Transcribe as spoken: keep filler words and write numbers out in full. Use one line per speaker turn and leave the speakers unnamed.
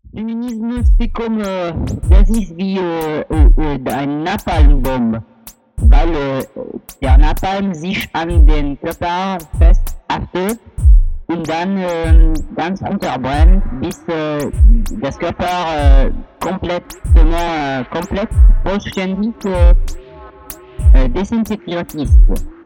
Feminismus c'est comme, äh, das ist wie äh, äh, ein Napalmbomb, weil äh, der Napalm sich an den Körper festhaftet und dann äh, ganz unterbrennt, bis äh, das Körper äh, komplett, äh, komplett vollständig äh, äh, desintegriert ist.